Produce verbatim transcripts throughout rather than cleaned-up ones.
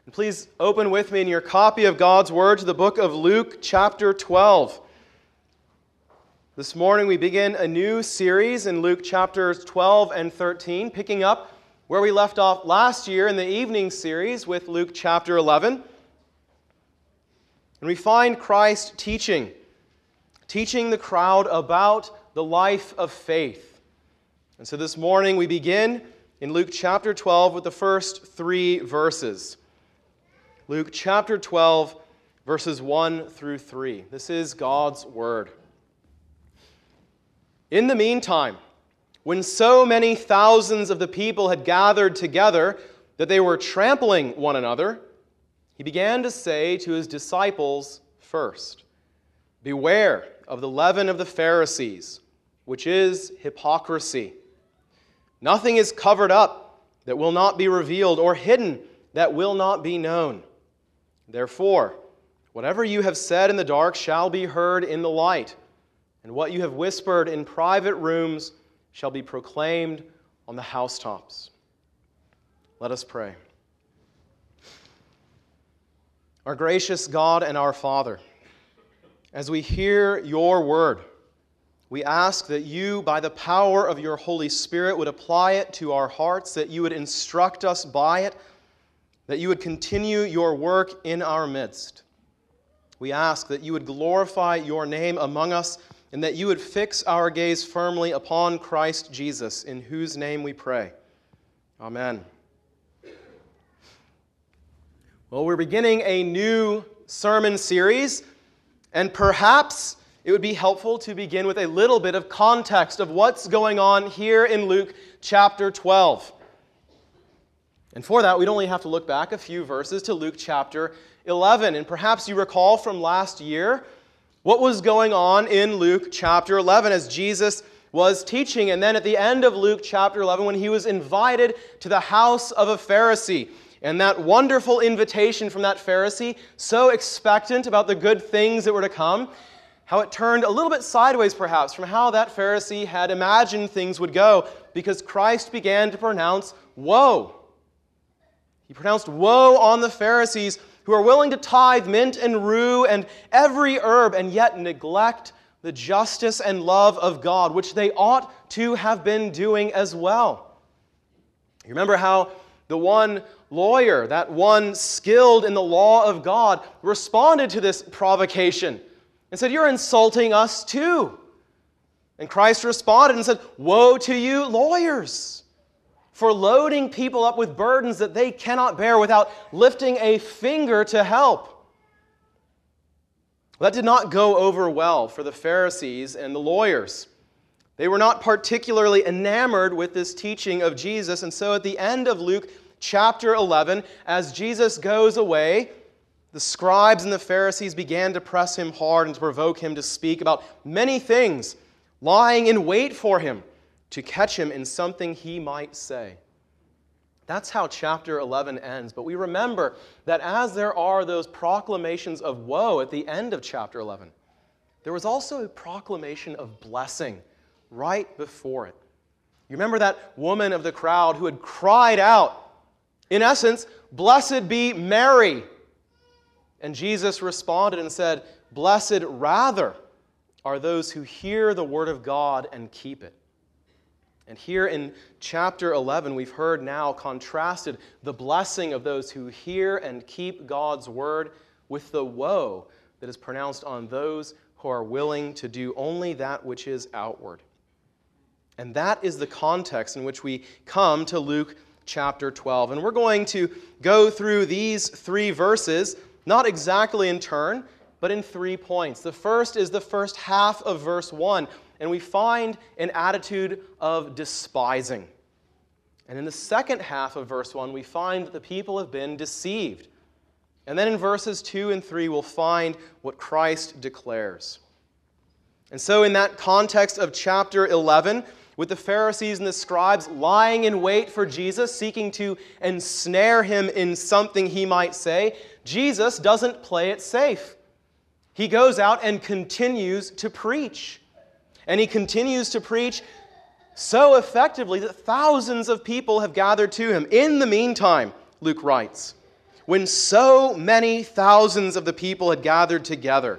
And please open with me in your copy of God's Word to the book of Luke, chapter twelve. This morning we begin a new series in Luke chapters twelve and thirteen, picking up where we left off last year in the evening series with Luke chapter eleven. And we find Christ teaching, teaching the crowd about the life of faith. And so this morning we begin in Luke chapter twelve with the first three verses. Luke chapter twelve, verses one through three. This is God's Word. In the meantime, when so many thousands of the people had gathered together that they were trampling one another, he began to say to his disciples first, "Beware of the leaven of the Pharisees, which is hypocrisy. Nothing is covered up that will not be revealed, or hidden that will not be known. Therefore, whatever you have said in the dark shall be heard in the light, and what you have whispered in private rooms shall be proclaimed on the housetops." Let us pray. Our gracious God and our Father, as we hear your word, we ask that you, by the power of your Holy Spirit, would apply it to our hearts, that you would instruct us by it, that you would continue your work in our midst. We ask that you would glorify your name among us, and that you would fix our gaze firmly upon Christ Jesus, in whose name we pray. Amen. Well, we're beginning a new sermon series, and perhaps it would be helpful to begin with a little bit of context of what's going on here in Luke chapter twelve. And for that, we'd only have to look back a few verses to Luke chapter eleven. And perhaps you recall from last year what was going on in Luke chapter eleven as Jesus was teaching. And then at the end of Luke chapter eleven, when he was invited to the house of a Pharisee, and that wonderful invitation from that Pharisee, so expectant about the good things that were to come, how it turned a little bit sideways perhaps from how that Pharisee had imagined things would go, because Christ began to pronounce woe. He pronounced woe on the Pharisees who are willing to tithe mint and rue and every herb and yet neglect the justice and love of God, which they ought to have been doing as well. You remember how the one lawyer, that one skilled in the law of God, responded to this provocation and said, "You're insulting us too." And Christ responded and said, "Woe to you, lawyers, for loading people up with burdens that they cannot bear without lifting a finger to help." That did not go over well for the Pharisees and the lawyers. They were not particularly enamored with this teaching of Jesus, and so at the end of Luke chapter eleven, as Jesus goes away, the scribes and the Pharisees began to press him hard and to provoke him to speak about many things, lying in wait for him to catch him in something he might say. That's how chapter eleven ends. But we remember that as there are those proclamations of woe at the end of chapter eleven, there was also a proclamation of blessing right before it. You remember that woman of the crowd who had cried out, in essence, "Blessed be Mary." And Jesus responded and said, "Blessed rather are those who hear the word of God and keep it." And here in chapter eleven, we've heard now contrasted the blessing of those who hear and keep God's word with the woe that is pronounced on those who are willing to do only that which is outward. And that is the context in which we come to Luke chapter twelve. And we're going to go through these three verses, not exactly in turn, but in three points. The first is the first half of verse one, and we find an attitude of despising. And in the second half of verse one, we find that the people have been deceived. And then in verses two and three, we'll find what Christ declares. And so in that context of chapter eleven, with the Pharisees and the scribes lying in wait for Jesus, seeking to ensnare him in something he might say, Jesus doesn't play it safe. He goes out and continues to preach. And he continues to preach so effectively that thousands of people have gathered to him. In the meantime, Luke writes, when so many thousands of the people had gathered together.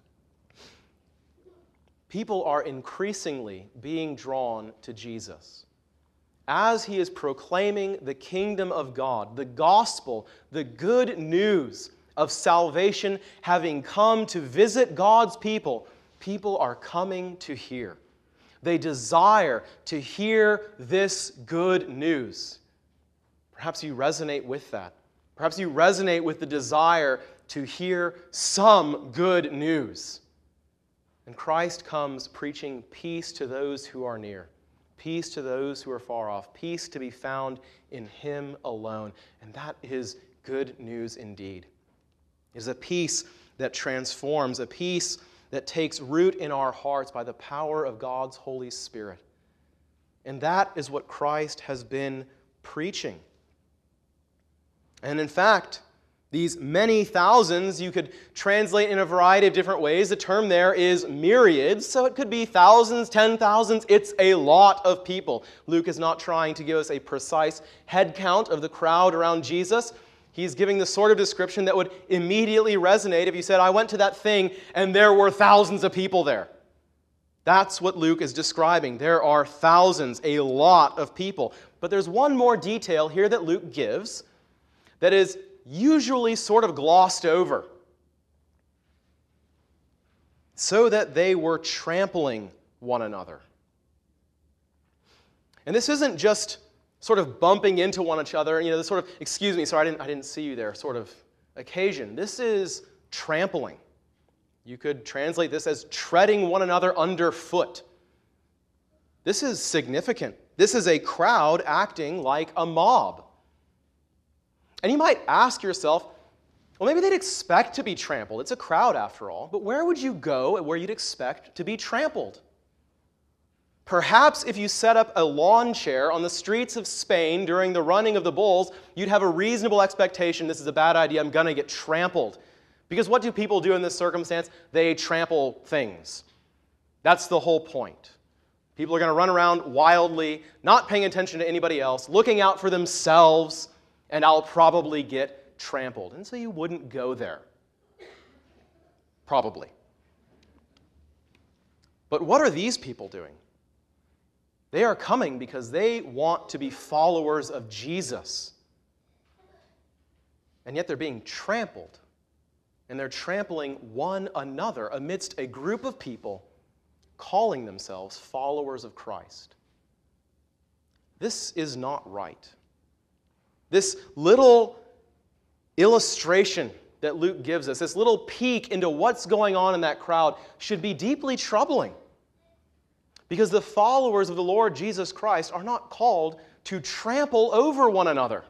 People are increasingly being drawn to Jesus as he is proclaiming the kingdom of God, the gospel, the good news of salvation having come to visit God's people. People are coming to hear. They desire to hear this good news. Perhaps you resonate with that. Perhaps you resonate with the desire to hear some good news. And Christ comes preaching peace to those who are near, peace to those who are far off, peace to be found in Him alone. And that is good news indeed. It is a peace that transforms, a peace that takes root in our hearts by the power of God's Holy Spirit. And that is what Christ has been preaching. And in fact, these many thousands, you could translate in a variety of different ways. The term there is myriads, so it could be thousands, ten thousands. It's a lot of people. Luke is not trying to give us a precise head count of the crowd around Jesus. He's giving the sort of description that would immediately resonate if you said, I went to that thing and there were thousands of people there. That's what Luke is describing. There are thousands, a lot of people. But there's one more detail here that Luke gives that is usually sort of glossed over. So that they were trampling one another. And this isn't just sort of bumping into one another, you know, this sort of, excuse me, sorry, I didn't, I didn't see you there, sort of occasion. This is trampling. You could translate this as treading one another underfoot. This is significant. This is a crowd acting like a mob. And you might ask yourself, well, maybe they'd expect to be trampled. It's a crowd after all. But where would you go where you'd expect to be trampled? Perhaps if you set up a lawn chair on the streets of Spain during the running of the bulls, you'd have a reasonable expectation, this is a bad idea, I'm going to get trampled. Because what do people do in this circumstance? They trample things. That's the whole point. People are going to run around wildly, not paying attention to anybody else, looking out for themselves, and I'll probably get trampled. And so you wouldn't go there. Probably. But what are these people doing? They are coming because they want to be followers of Jesus. And yet they're being trampled. And they're trampling one another amidst a group of people calling themselves followers of Christ. This is not right. This little illustration that Luke gives us, this little peek into what's going on in that crowd, should be deeply troubling. Because the followers of the Lord Jesus Christ are not called to trample over one another.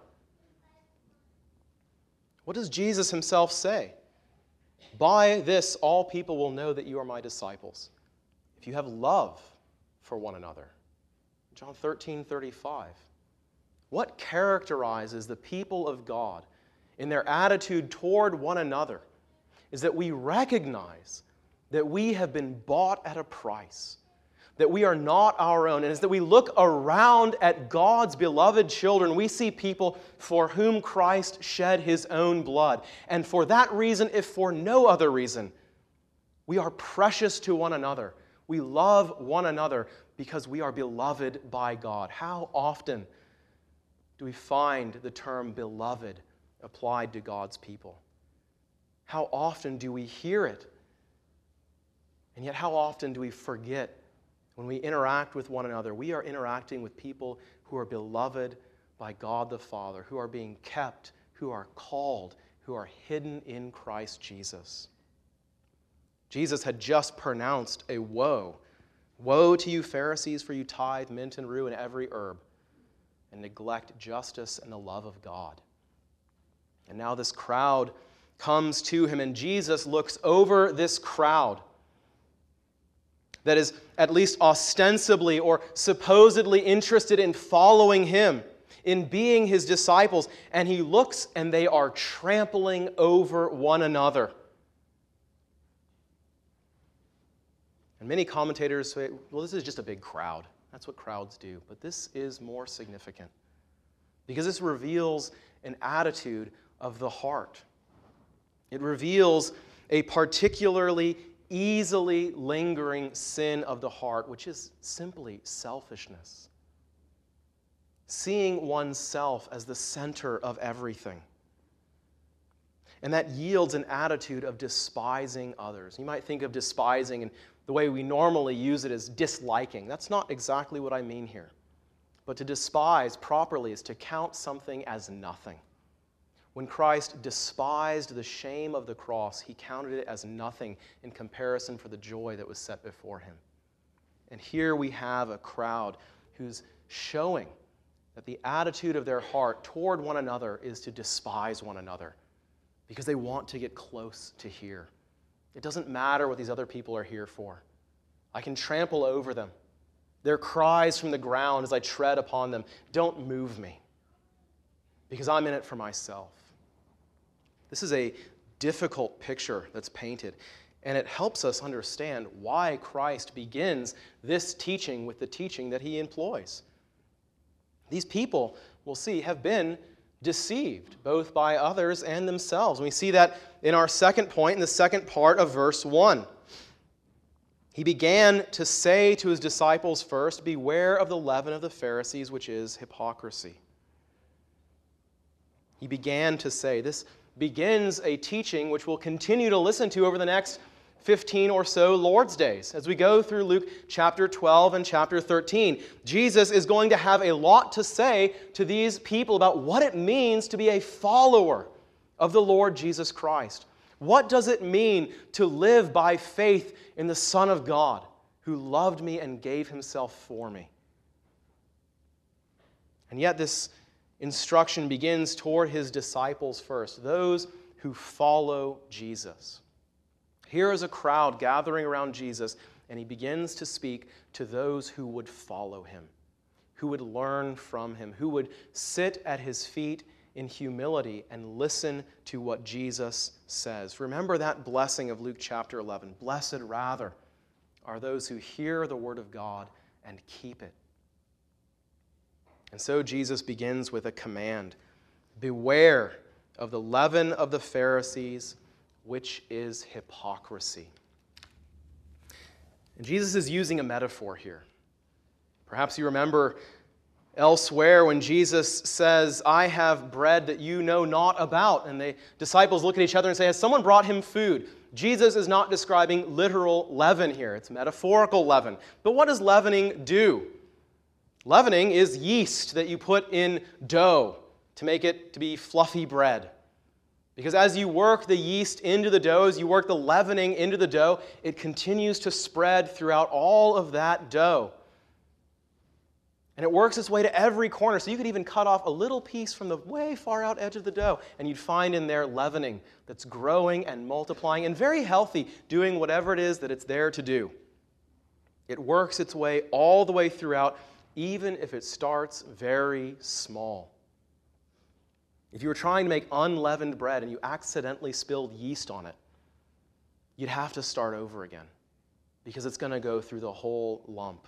What does Jesus himself say? By this, all people will know that you are my disciples, if you have love for one another. John thirteen thirty-five. What characterizes the people of God in their attitude toward one another is that we recognize that we have been bought at a price, that we are not our own, and as that we look around at God's beloved children, we see people for whom Christ shed his own blood. And for that reason, if for no other reason, we are precious to one another. We love one another because we are beloved by God. How often do we find the term beloved applied to God's people? How often do we hear it? And yet how often do we forget? When we interact with one another, we are interacting with people who are beloved by God the Father, who are being kept, who are called, who are hidden in Christ Jesus. Jesus had just pronounced a woe. Woe to you Pharisees, for you tithe mint and rue and every herb, and neglect justice and the love of God. And now this crowd comes to him, and Jesus looks over this crowd that is at least ostensibly or supposedly interested in following him, in being his disciples, and he looks and they are trampling over one another. And many commentators say, well, this is just a big crowd. That's what crowds do. But this is more significant because this reveals an attitude of the heart. It reveals a particularly easily lingering sin of the heart, which is simply selfishness. Seeing oneself as the center of everything. And that yields an attitude of despising others. You might think of despising, and the way we normally use it is disliking. That's not exactly what I mean here. But to despise properly is to count something as nothing. When Christ despised the shame of the cross, he counted it as nothing in comparison for the joy that was set before him. And here we have a crowd who's showing that the attitude of their heart toward one another is to despise one another because they want to get close to here. It doesn't matter what these other people are here for. I can trample over them. Their cries from the ground as I tread upon them don't move me because I'm in it for myself. This is a difficult picture that's painted, and it helps us understand why Christ begins this teaching with the teaching that he employs. These people, we'll see, have been deceived, both by others and themselves. And we see that in our second point, in the second part of verse one. He began to say to his disciples first, "Beware of the leaven of the Pharisees, which is hypocrisy." He began to say, this begins a teaching which we'll continue to listen to over the next fifteen or so Lord's Days. As we go through Luke chapter twelve and chapter thirteen, Jesus is going to have a lot to say to these people about what it means to be a follower of the Lord Jesus Christ. What does it mean to live by faith in the Son of God who loved me and gave himself for me? And yet this instruction begins toward his disciples first, those who follow Jesus. Here is a crowd gathering around Jesus, and he begins to speak to those who would follow him, who would learn from him, who would sit at his feet in humility and listen to what Jesus says. Remember that blessing of Luke chapter eleven. Blessed, rather, are those who hear the word of God and keep it. And so Jesus begins with a command. Beware of the leaven of the Pharisees, which is hypocrisy. And Jesus is using a metaphor here. Perhaps you remember elsewhere when Jesus says, "I have bread that you know not about." And the disciples look at each other and say, "Has someone brought him food?" Jesus is not describing literal leaven here. It's metaphorical leaven. But what does leavening do? Leavening is yeast that you put in dough to make it to be fluffy bread. Because as you work the yeast into the dough, as you work the leavening into the dough, it continues to spread throughout all of that dough. And it works its way to every corner. So you could even cut off a little piece from the way far out edge of the dough, and you'd find in there leavening that's growing and multiplying and very healthy, doing whatever it is that it's there to do. It works its way all the way throughout, even if it starts very small. If you were trying to make unleavened bread and you accidentally spilled yeast on it, you'd have to start over again because it's going to go through the whole lump.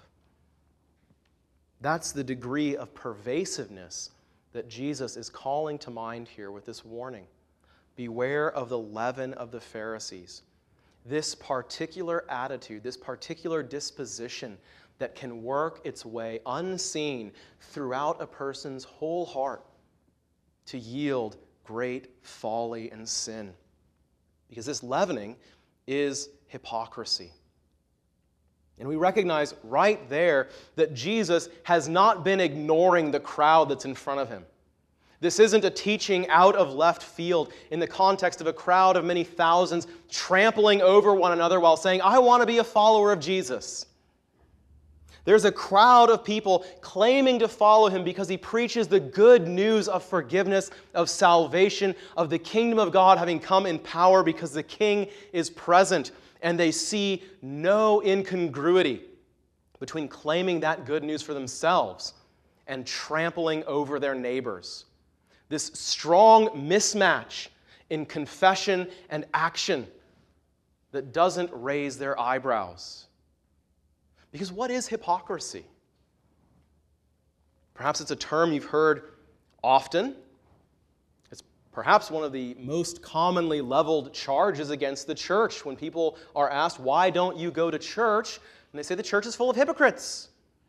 That's the degree of pervasiveness that Jesus is calling to mind here with this warning. Beware of the leaven of the Pharisees. This particular attitude, this particular disposition that can work its way unseen throughout a person's whole heart to yield great folly and sin. Because this leavening is hypocrisy. And we recognize right there that Jesus has not been ignoring the crowd that's in front of him. This isn't a teaching out of left field in the context of a crowd of many thousands trampling over one another while saying, "I want to be a follower of Jesus." There's a crowd of people claiming to follow him because he preaches the good news of forgiveness, of salvation, of the kingdom of God having come in power because the king is present. And they see no incongruity between claiming that good news for themselves and trampling over their neighbors. This strong mismatch in confession and action that doesn't raise their eyebrows. Because what is hypocrisy? Perhaps it's a term you've heard often. It's Perhaps one of the most commonly leveled charges against the church when people are asked, why don't you go to church? And they say the church is full of hypocrites.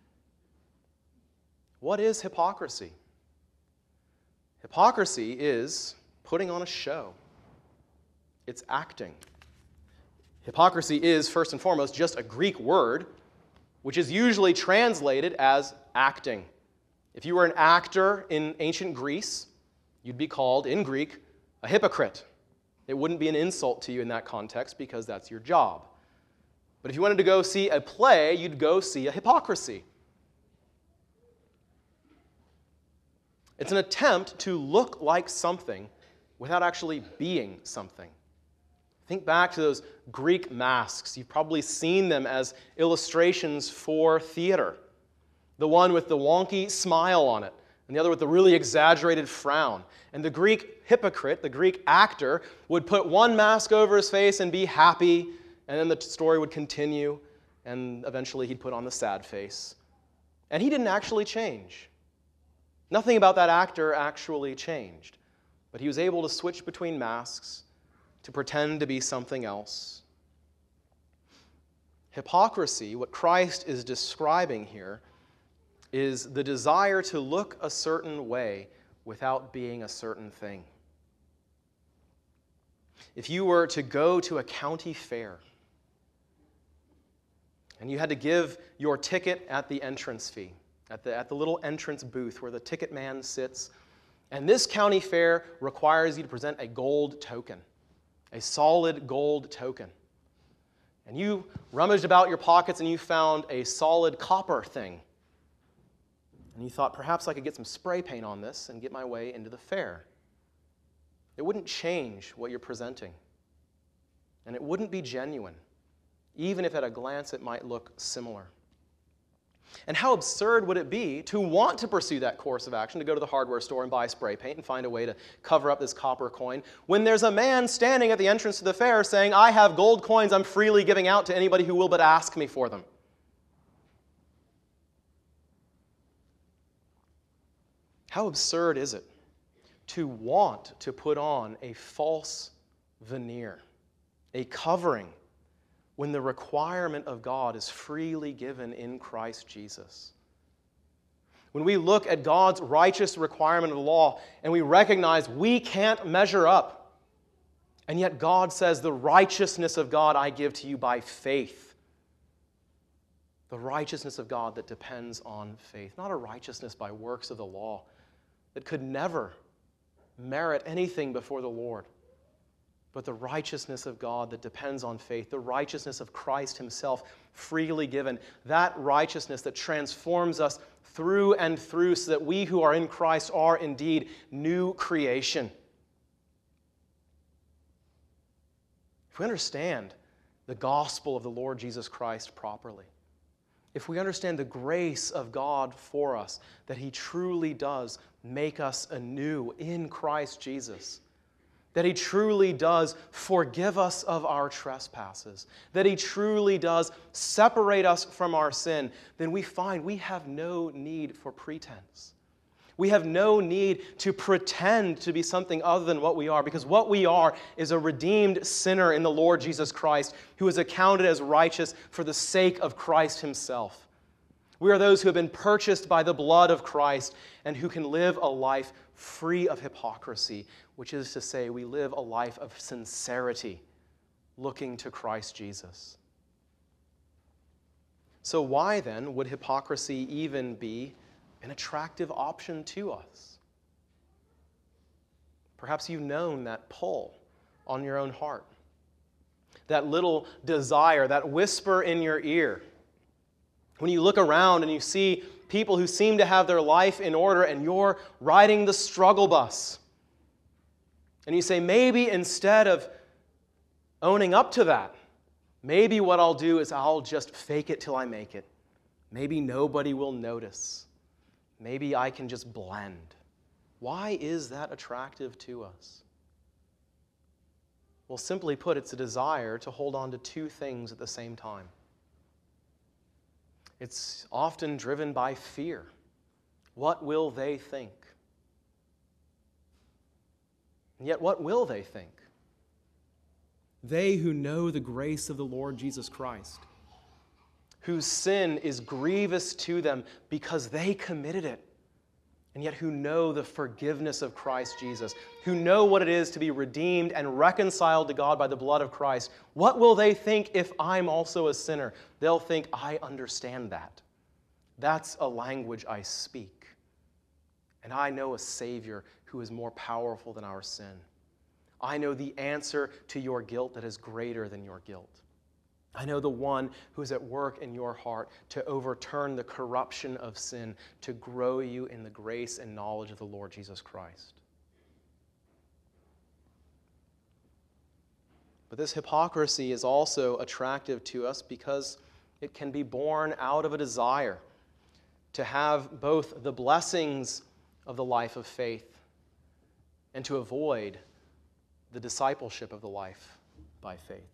What is hypocrisy? Hypocrisy is putting on a show. It's acting. Hypocrisy is, first and foremost, just a Greek word, which is usually translated as acting. If you were an actor in ancient Greece, you'd be called, in Greek, a hypocrite. It wouldn't be an insult to you in that context because that's your job. But if you wanted to go see a play, you'd go see a hypocrisy. It's an attempt to look like something without actually being something. Think back to those Greek masks. You've probably seen them as illustrations for theater. The one with the wonky smile on it, and the other with the really exaggerated frown. And the Greek hypocrite, the Greek actor, would put one mask over his face and be happy, and then the story would continue, and eventually he'd put on the sad face. And he didn't actually change. Nothing about that actor actually changed. But he was able to switch between masks to pretend to be something else. Hypocrisy, what Christ is describing here, is the desire to look a certain way without being a certain thing. If you were to go to a county fair and you had to give your ticket at the entrance fee, at the, at the little entrance booth where the ticket man sits, and this county fair requires you to present a gold token, a solid gold token. And you rummaged about your pockets and you found a solid copper thing. And you thought, perhaps I could get some spray paint on this and get my way into the fair. It wouldn't change what you're presenting. And it wouldn't be genuine, even if at a glance it might look similar. And how absurd would it be to want to pursue that course of action, to go to the hardware store and buy spray paint and find a way to cover up this copper coin, when there's a man standing at the entrance to the fair saying, I have gold coins I'm freely giving out to anybody who will but ask me for them. How absurd is it to want to put on a false veneer, a covering, when the requirement of God is freely given in Christ Jesus? When we look at God's righteous requirement of the law and we recognize we can't measure up, and yet God says, the righteousness of God I give to you by faith. The righteousness of God that depends on faith, not a righteousness by works of the law that could never merit anything before the Lord, but the righteousness of God that depends on faith, the righteousness of Christ himself freely given, that righteousness that transforms us through and through so that we who are in Christ are indeed new creation. If we understand the gospel of the Lord Jesus Christ properly, if we understand the grace of God for us, that he truly does make us anew in Christ Jesus, that he truly does forgive us of our trespasses, that he truly does separate us from our sin, then we find we have no need for pretense. We have no need to pretend to be something other than what we are, because what we are is a redeemed sinner in the Lord Jesus Christ who is accounted as righteous for the sake of Christ himself. We are those who have been purchased by the blood of Christ and who can live a life free of hypocrisy, which is to say we live a life of sincerity, looking to Christ Jesus. So why then would hypocrisy even be an attractive option to us? Perhaps you've known that pull on your own heart, that little desire, that whisper in your ear. When you look around and you see people who seem to have their life in order and you're riding the struggle bus, and you say, maybe instead of owning up to that, maybe what I'll do is I'll just fake it till I make it. Maybe nobody will notice. Maybe I can just blend. Why is that attractive to us? Well, simply put, it's a desire to hold on to two things at the same time. It's often driven by fear. What will they think? And yet, what will they think? They who know the grace of the Lord Jesus Christ, whose sin is grievous to them because they committed it, and yet who know the forgiveness of Christ Jesus, who know what it is to be redeemed and reconciled to God by the blood of Christ, what will they think if I'm also a sinner? They'll think, I understand that. That's a language I speak. And I know a Savior who is more powerful than our sin. I know the answer to your guilt that is greater than your guilt. I know the one who is at work in your heart to overturn the corruption of sin, to grow you in the grace and knowledge of the Lord Jesus Christ. But this hypocrisy is also attractive to us because it can be born out of a desire to have both the blessings of the life of faith and to avoid the discipleship of the life by faith.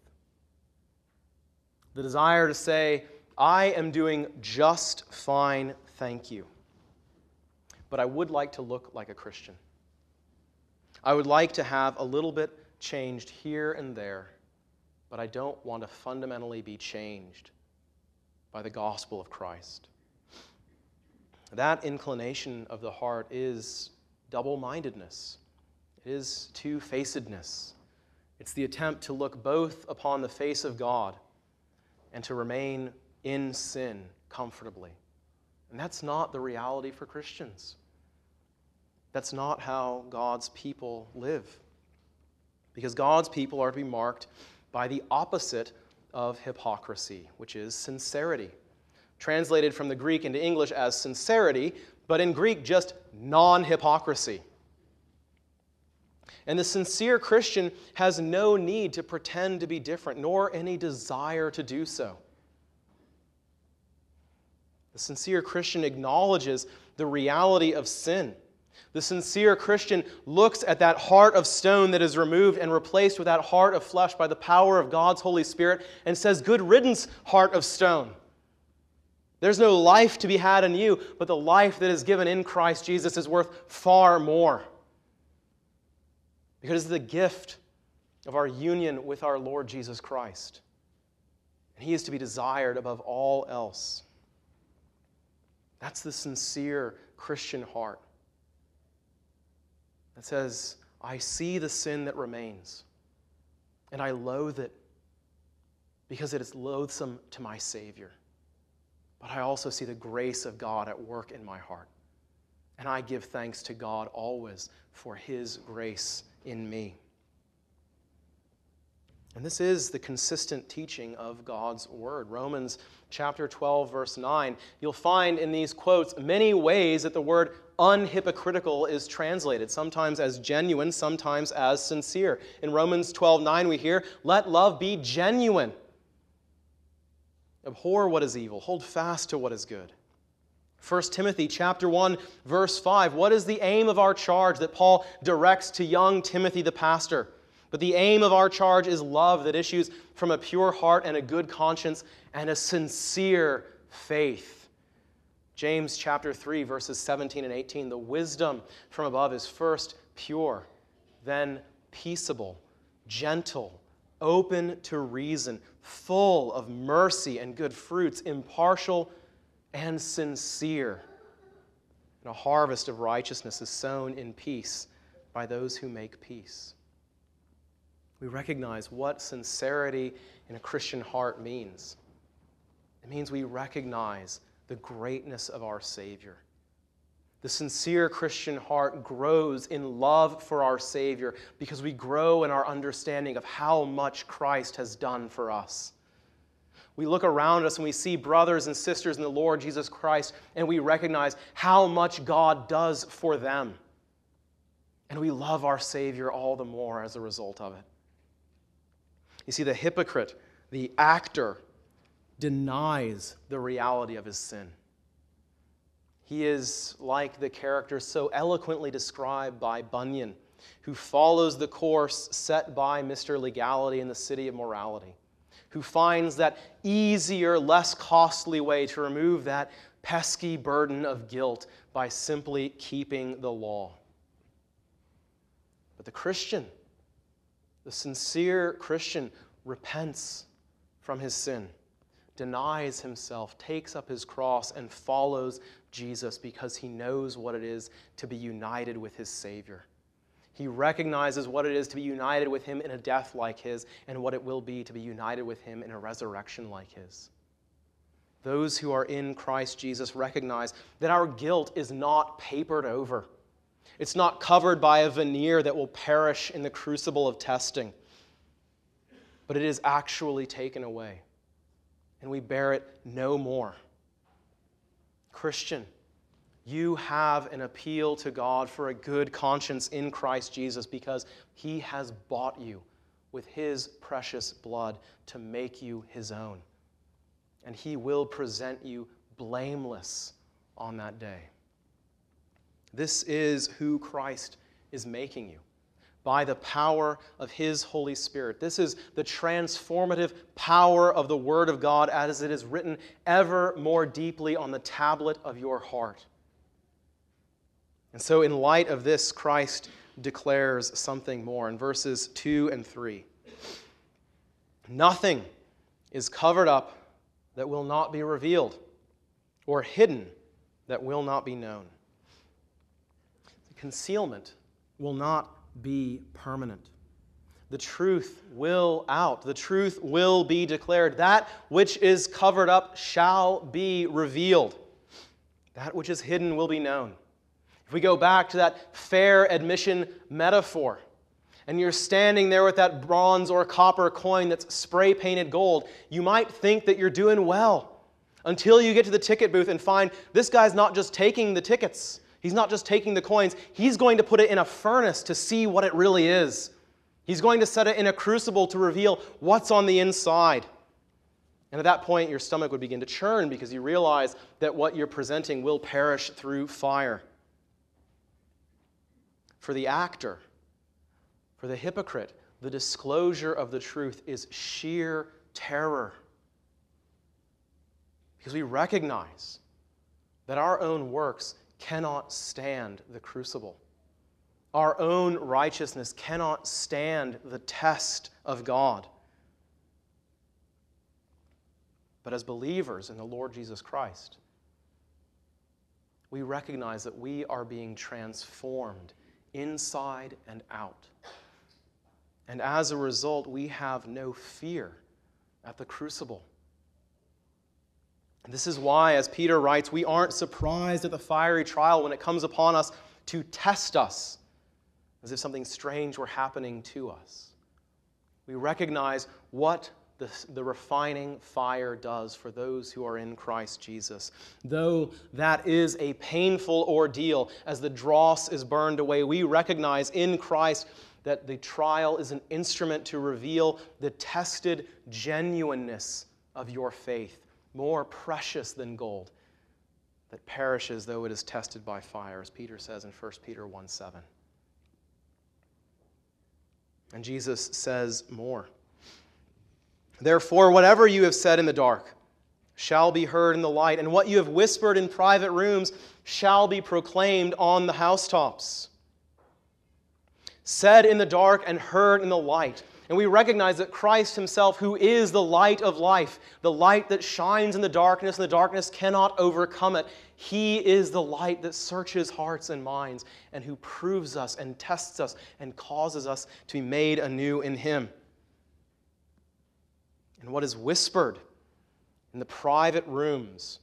The desire to say, I am doing just fine, thank you. But I would like to look like a Christian. I would like to have a little bit changed here and there, but I don't want to fundamentally be changed by the gospel of Christ. That inclination of the heart is double-mindedness. It is two-facedness. It's the attempt to look both upon the face of God and to remain in sin comfortably. And that's not the reality for Christians. That's not how God's people live. Because God's people are to be marked by the opposite of hypocrisy, which is sincerity. Translated from the Greek into English as sincerity, but in Greek just non-hypocrisy. And the sincere Christian has no need to pretend to be different, nor any desire to do so. The sincere Christian acknowledges the reality of sin. The sincere Christian looks at that heart of stone that is removed and replaced with that heart of flesh by the power of God's Holy Spirit and says, "Good riddance, heart of stone. There's no life to be had in you, but the life that is given in Christ Jesus is worth far more. Because it's the gift of our union with our Lord Jesus Christ. And He is to be desired above all else." That's the sincere Christian heart that says, I see the sin that remains, and I loathe it because it is loathsome to my Savior. But I also see the grace of God at work in my heart. And I give thanks to God always for His grace in me. And this is the consistent teaching of God's Word. Romans chapter twelve, verse nine. You'll find in these quotes many ways that the word unhypocritical is translated, sometimes as genuine, sometimes as sincere. In Romans twelve nine we hear, "Let love be genuine. Abhor what is evil. Hold fast to what is good." First Timothy chapter one, verse five. What is the aim of our charge that Paul directs to young Timothy the pastor? But the aim of our charge is love that issues from a pure heart and a good conscience and a sincere faith. James chapter three, verses seventeen and eighteen. The wisdom from above is first pure, then peaceable, gentle, open to reason, full of mercy and good fruits, impartial and sincere. And a harvest of righteousness is sown in peace by those who make peace. We recognize what sincerity in a Christian heart means. It means we recognize the greatness of our Savior. The sincere Christian heart grows in love for our Savior because we grow in our understanding of how much Christ has done for us. We look around us and we see brothers and sisters in the Lord Jesus Christ, and we recognize how much God does for them. And we love our Savior all the more as a result of it. You see, the hypocrite, the actor, denies the reality of his sin. He is like the character so eloquently described by Bunyan, who follows the course set by Mister Legality in the city of morality, who finds that easier, less costly way to remove that pesky burden of guilt by simply keeping the law. But the Christian, the sincere Christian, repents from his sin, denies himself, takes up his cross, and follows Jesus because he knows what it is to be united with his Savior. He recognizes what it is to be united with him in a death like his and what it will be to be united with him in a resurrection like his. Those who are in Christ Jesus recognize that our guilt is not papered over. It's not covered by a veneer that will perish in the crucible of testing, but it is actually taken away, and we bear it no more. Christian, you have an appeal to God for a good conscience in Christ Jesus because he has bought you with his precious blood to make you his own. And he will present you blameless on that day. This is who Christ is making you by the power of his Holy Spirit. This is the transformative power of the Word of God as it is written ever more deeply on the tablet of your heart. And so in light of this, Christ declares something more in verses two and three. Nothing is covered up that will not be revealed, or hidden that will not be known. Concealment will not be permanent. The truth will out. The truth will be declared. That which is covered up shall be revealed. That which is hidden will be known. If we go back to that fair admission metaphor, and you're standing there with that bronze or copper coin that's spray-painted gold, you might think that you're doing well until you get to the ticket booth and find this guy's not just taking the tickets. He's not just taking the coins. He's going to put it in a furnace to see what it really is. He's going to set it in a crucible to reveal what's on the inside. And at that point, your stomach would begin to churn because you realize that what you're presenting will perish through fire. For the actor, for the hypocrite, the disclosure of the truth is sheer terror. Because we recognize that our own works cannot stand the crucible. Our own righteousness cannot stand the test of God. But as believers in the Lord Jesus Christ, we recognize that we are being transformed inside and out. And as a result, we have no fear at the crucible. And this is why, as Peter writes, we aren't surprised at the fiery trial when it comes upon us to test us, as if something strange were happening to us. We recognize what the, the refining fire does for those who are in Christ Jesus. Though that is a painful ordeal, as the dross is burned away, we recognize in Christ that the trial is an instrument to reveal the tested genuineness of your faith, more precious than gold, that perishes though it is tested by fire, as Peter says in First Peter one seven. And Jesus says more. Therefore, whatever you have said in the dark shall be heard in the light, and what you have whispered in private rooms shall be proclaimed on the housetops. Said in the dark and heard in the light. And we recognize that Christ himself, who is the light of life, the light that shines in the darkness, and the darkness cannot overcome it, he is the light that searches hearts and minds, and who proves us and tests us and causes us to be made anew in him. And what is whispered in the private rooms,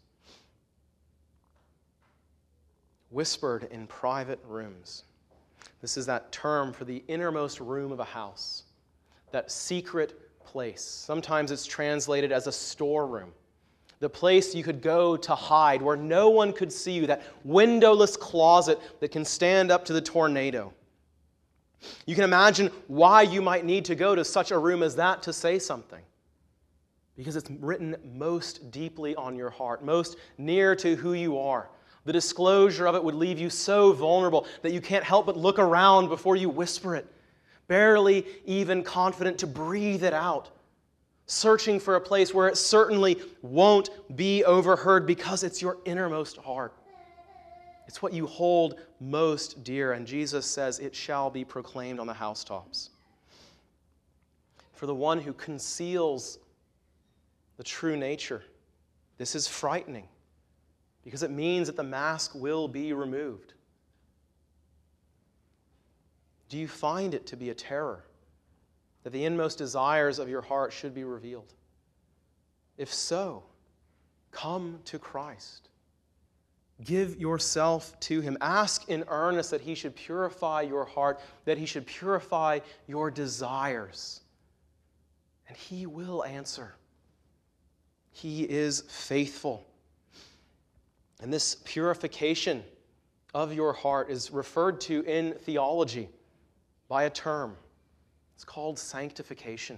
whispered in private rooms. This is that term for the innermost room of a house, that secret place. Sometimes it's translated as a storeroom, the place you could go to hide, where no one could see you, that windowless closet that can stand up to the tornado. You can imagine why you might need to go to such a room as that to say something. Because it's written most deeply on your heart, most near to who you are. The disclosure of it would leave you so vulnerable that you can't help but look around before you whisper it, barely even confident to breathe it out, searching for a place where it certainly won't be overheard because it's your innermost heart. It's what you hold most dear, and Jesus says it shall be proclaimed on the housetops. For the one who conceals the true nature, this is frightening, because it means that the mask will be removed. Do you find it to be a terror that the inmost desires of your heart should be revealed? If so, come to Christ. Give yourself to Him. Ask in earnest that He should purify your heart, that He should purify your desires. And He will answer. He is faithful. And this purification of your heart is referred to in theology by a term. It's called sanctification.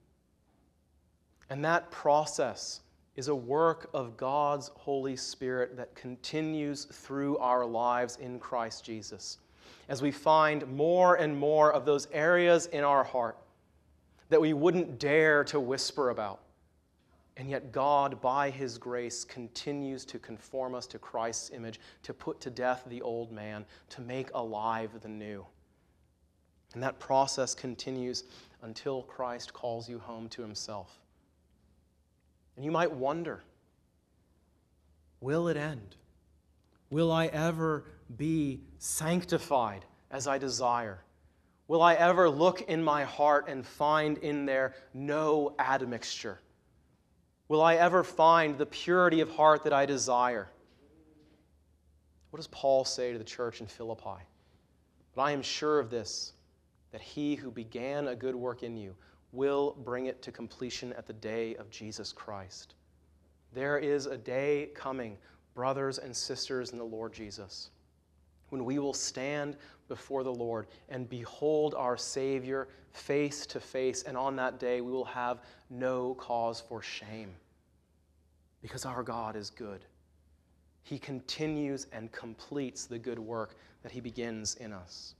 And that process is a work of God's Holy Spirit that continues through our lives in Christ Jesus, as we find more and more of those areas in our heart that we wouldn't dare to whisper about. And yet God, by His grace, continues to conform us to Christ's image, to put to death the old man, to make alive the new. And that process continues until Christ calls you home to Himself. And you might wonder, will it end? Will I ever be sanctified as I desire? Will I ever look in my heart and find in there no admixture? Will I ever find the purity of heart that I desire? What does Paul say to the church in Philippi? But I am sure of this, that He who began a good work in you will bring it to completion at the day of Jesus Christ. There is a day coming, brothers and sisters in the Lord Jesus, when we will stand before the Lord and behold our Savior face to face, and on that day we will have no cause for shame, because our God is good. He continues and completes the good work that He begins in us.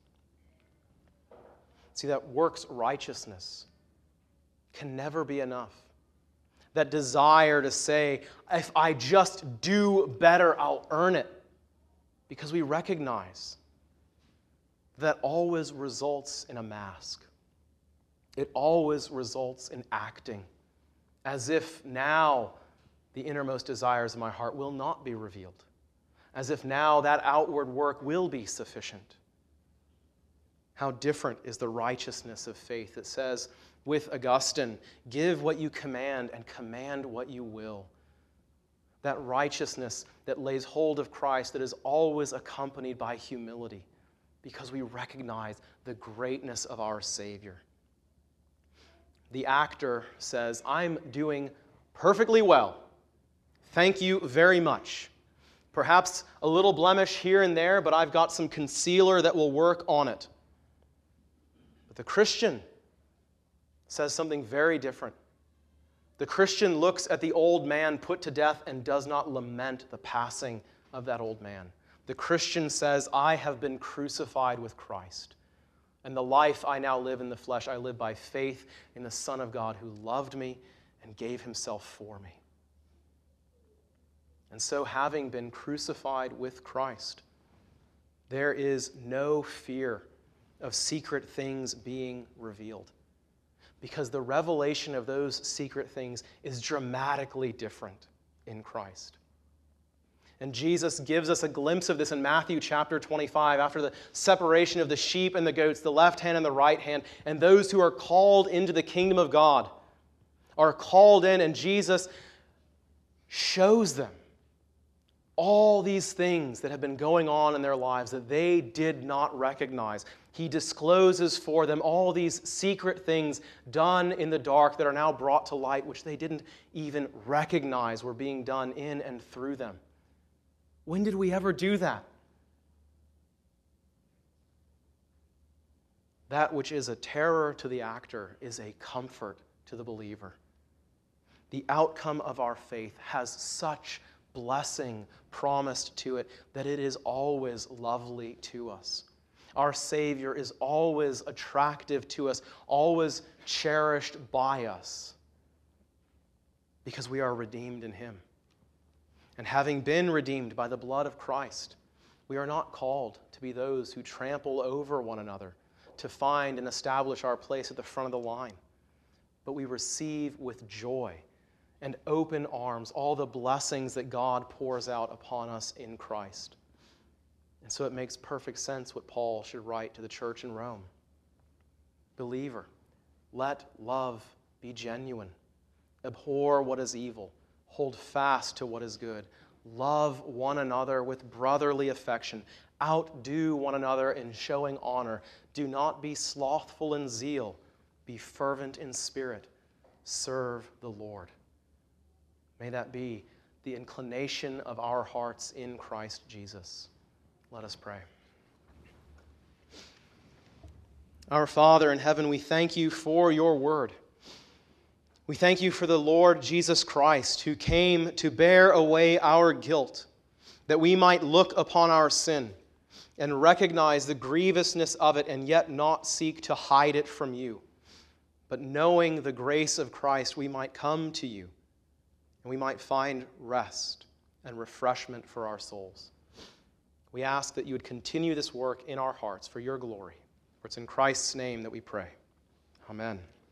See, that works righteousness can never be enough. That desire to say, if I just do better, I'll earn it. Because we recognize that always results in a mask. It always results in acting as if now the innermost desires of my heart will not be revealed. As if now that outward work will be sufficient. How different is the righteousness of faith that says, with Augustine, give what you command and command what you will. That righteousness that lays hold of Christ, that is always accompanied by humility, because we recognize the greatness of our Savior. The actor says, I'm doing perfectly well. Thank you very much. Perhaps a little blemish here and there, but I've got some concealer that will work on it. But the Christian says something very different. The Christian looks at the old man put to death and does not lament the passing of that old man. The Christian says, I have been crucified with Christ, and the life I now live in the flesh, I live by faith in the Son of God who loved me and gave Himself for me. And so, having been crucified with Christ, there is no fear of secret things being revealed, because the revelation of those secret things is dramatically different in Christ. And Jesus gives us a glimpse of this in Matthew chapter twenty-five, after the separation of the sheep and the goats, the left hand and the right hand, and those who are called into the kingdom of God are called in, and Jesus shows them all these things that have been going on in their lives that they did not recognize. He discloses for them all these secret things done in the dark that are now brought to light, which they didn't even recognize were being done in and through them. When did we ever do that? That which is a terror to the actor is a comfort to the believer. The outcome of our faith has such blessing promised to it that it is always lovely to us. Our Savior is always attractive to us, always cherished by us, because we are redeemed in Him. And having been redeemed by the blood of Christ, We are not called to be those who trample over one another, to find and establish our place at the front of the line. But we receive with joy and open arms all the blessings that God pours out upon us in Christ. And so it makes perfect sense what Paul should write to the church in Rome. Believer, let love be genuine. Abhor what is evil. Hold fast to what is good. Love one another with brotherly affection. Outdo one another in showing honor. Do not be slothful in zeal. Be fervent in spirit. Serve the Lord. May that be the inclination of our hearts in Christ Jesus. Let us pray. Our Father in heaven, we thank you for your word. We thank you for the Lord Jesus Christ, who came to bear away our guilt, that we might look upon our sin and recognize the grievousness of it and yet not seek to hide it from you. But knowing the grace of Christ, we might come to you and we might find rest and refreshment for our souls. We ask that you would continue this work in our hearts for your glory. For it's in Christ's name that we pray. Amen.